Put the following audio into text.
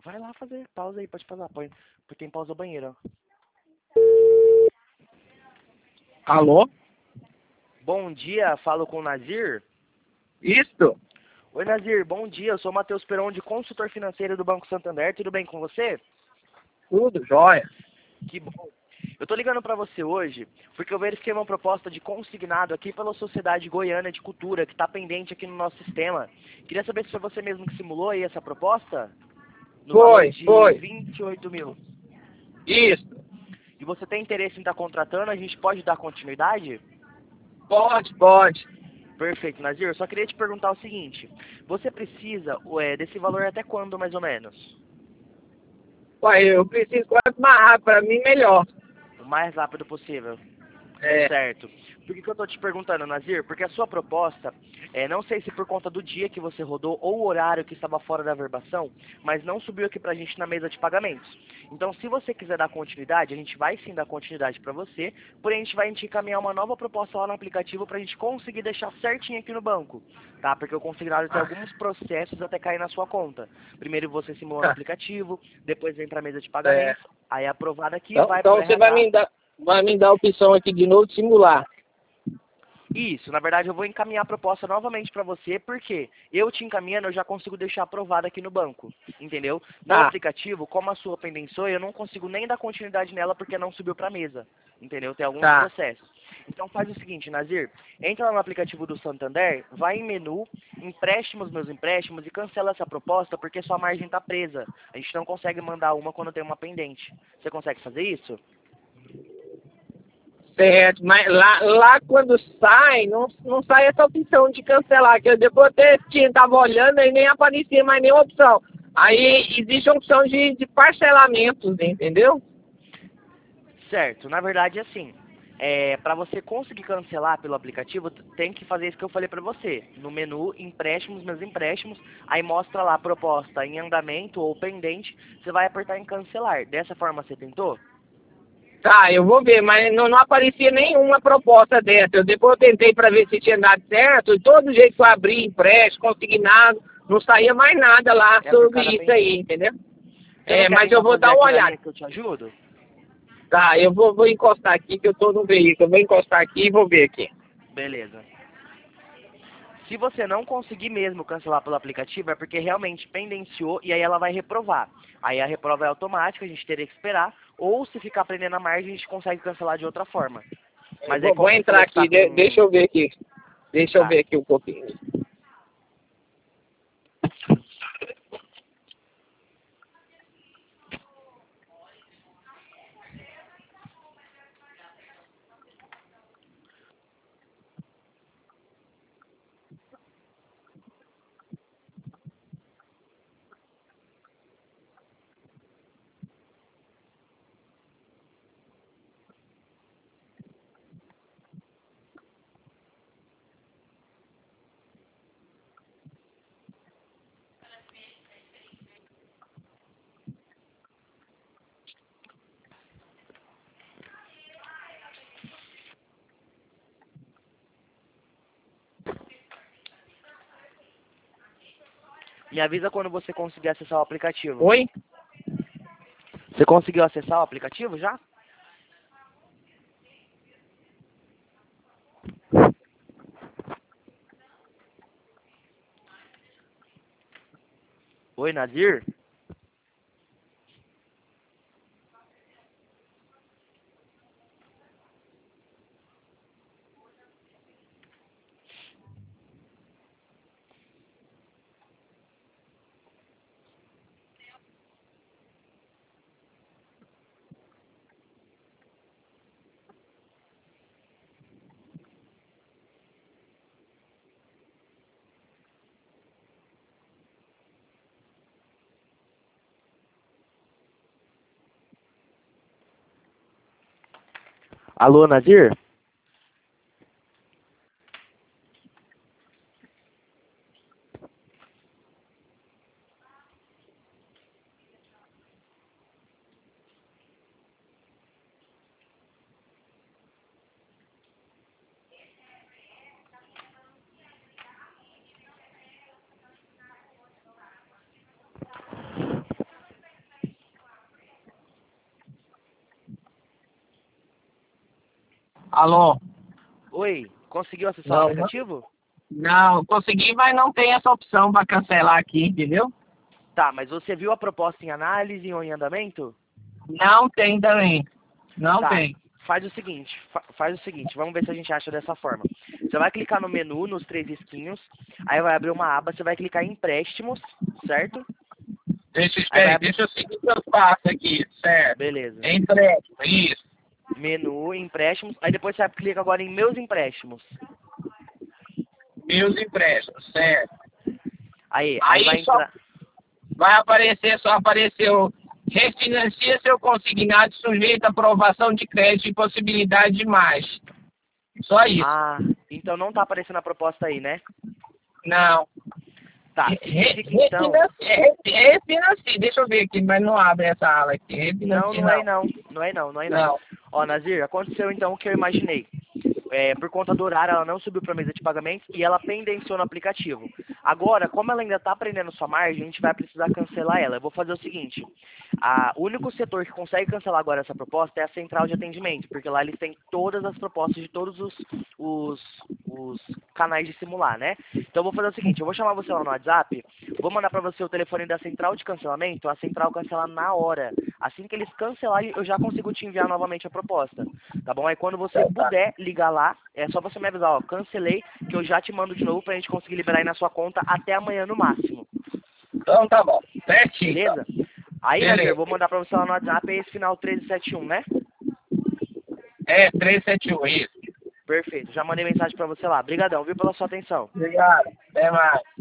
Vai lá fazer. Pausa aí, pode pausar. Põe, tem pausa banheiro, ó. Alô? Bom dia, falo com o Nazir. Isto? Oi, Nazir, bom dia. Eu sou o Matheus Peron, de consultor financeiro do Banco Santander. Tudo bem com você? Tudo jóia. Que bom. Eu tô ligando pra você hoje porque eu verifiquei uma proposta de consignado aqui pela Sociedade Goiana de Cultura, que tá pendente aqui no nosso sistema. Queria saber se foi você mesmo que simulou aí essa proposta? No valor de Foi. 28 mil. Isso. E você tem interesse em estar contratando? A gente pode dar continuidade? Pode. Perfeito, Nazir. Eu só queria te perguntar o seguinte. Você precisa desse valor até quando, mais ou menos? Ué, eu preciso quanto mais rápido, para mim melhor. O mais rápido possível. É. Certo. Por que eu tô te perguntando, Nazir? Porque a sua proposta, não sei se por conta do dia que você rodou ou o horário que estava fora da verbação, mas não subiu aqui pra gente na mesa de pagamentos. Então, se você quiser dar continuidade, a gente vai sim dar continuidade pra você, porém a gente vai te encaminhar uma nova proposta lá no aplicativo pra gente conseguir deixar certinho aqui no banco, tá? Porque o consignado tem alguns processos até cair na sua conta. Primeiro você simula no aplicativo, depois vem pra mesa de pagamentos, aí é aprovado aqui, Então, vai então pro você RH. vai me dar a opção aqui de novo de simular. Isso, na verdade eu vou encaminhar a proposta novamente para você, porque eu te encaminhando eu já consigo deixar aprovado aqui no banco, entendeu? No Tá. aplicativo, como a sua pendência, eu não consigo nem dar continuidade nela porque não subiu para mesa, entendeu? Tem alguns Tá. processos. Então faz o seguinte, Nazir, entra lá no aplicativo do Santander, vai em menu, empréstimos, meus empréstimos e cancela essa proposta porque sua margem está presa. A gente não consegue mandar uma quando tem uma pendente. Você consegue fazer isso? Certo, mas lá quando sai, não sai essa opção de cancelar, que eu depois até tava olhando e nem aparecia mais nenhuma opção. Aí existe a opção de parcelamentos, entendeu? Certo, na verdade assim, para você conseguir cancelar pelo aplicativo, tem que fazer isso que eu falei para você. No menu, empréstimos, meus empréstimos, aí mostra lá a proposta em andamento ou pendente, você vai apertar em cancelar. Dessa forma você tentou? Tá, eu vou ver, mas não aparecia nenhuma proposta dessa. Depois eu tentei para ver se tinha dado certo, e todo jeito que eu abri empréstimo, consignado, não saía mais nada lá É por sobre cada isso aí, pendente. entendeu? Você não quer Mas eu tentar vou fazer dar uma aqui na olhada. minha que eu te ajudo? Tá, eu vou encostar aqui, que eu tô no veículo. Eu vou encostar aqui e vou ver aqui. Beleza. Se você não conseguir mesmo cancelar pelo aplicativo, é porque realmente pendenciou e aí ela vai reprovar. Aí a reprova é automática, a gente teria que esperar. Ou se ficar prendendo a margem, a gente consegue cancelar de outra forma. Eu Mas aí vou como você entrar falou que tá aqui, deixa com... eu ver aqui. Deixa eu Tá. ver aqui um pouquinho. Me avisa quando você conseguir acessar o aplicativo. Oi? Você conseguiu acessar o aplicativo já? Oi, Nazir? Alô, Nazir? Alô? Oi, conseguiu acessar o aplicativo? Não, consegui, mas não tem essa opção para cancelar aqui, entendeu? Tá, mas você viu a proposta em análise ou em andamento? Não tem também. Não Tá, tem. faz o seguinte, vamos ver se a gente acha dessa forma. Você vai clicar no menu, nos três risquinhos, aí vai abrir uma aba, você vai clicar em empréstimos, certo? Aí vai abrir, Deixa eu seguir o que eu faço aqui, certo? beleza. Empréstimo, isso. Menu, empréstimos, aí depois você clica agora em meus empréstimos. Meus empréstimos, certo? Aí vai Aí entrar, só apareceu, refinancia seu consignado sujeito à aprovação de crédito e possibilidade de mais. Só isso. ah, então não tá aparecendo a proposta aí, né? Não. Tá, significa então, Refinancia, deixa eu ver aqui, mas não abre essa ala aqui. não, Refinancia, não é não, não é não, não é não. não. Ó, Nazir, aconteceu então o que eu imaginei. Por conta do horário, ela não subiu para a mesa de pagamentos e ela pendenciou no aplicativo. Agora, como ela ainda está aprendendo sua margem, a gente vai precisar cancelar ela. Eu vou fazer o seguinte, o único setor que consegue cancelar agora essa proposta é a central de atendimento, porque lá eles têm todas as propostas de todos os canais de simular, né? Então eu vou fazer o seguinte, eu vou chamar você lá no WhatsApp, vou mandar para você o telefone da central de cancelamento, a central cancela na hora. Assim que eles cancelarem, eu já consigo te enviar novamente a proposta, tá bom? Aí quando você puder ligar lá, é só você me avisar, ó, cancelei, que eu já te mando de novo pra gente conseguir liberar aí na sua conta até amanhã no máximo. Então tá bom. Certinho. Beleza? Aí, Beleza. Nazir, eu vou mandar pra você lá no WhatsApp esse final 1371, né? É, 371, isso. Perfeito, já mandei mensagem pra você lá. Obrigadão, viu, pela sua atenção. Obrigado. Até mais.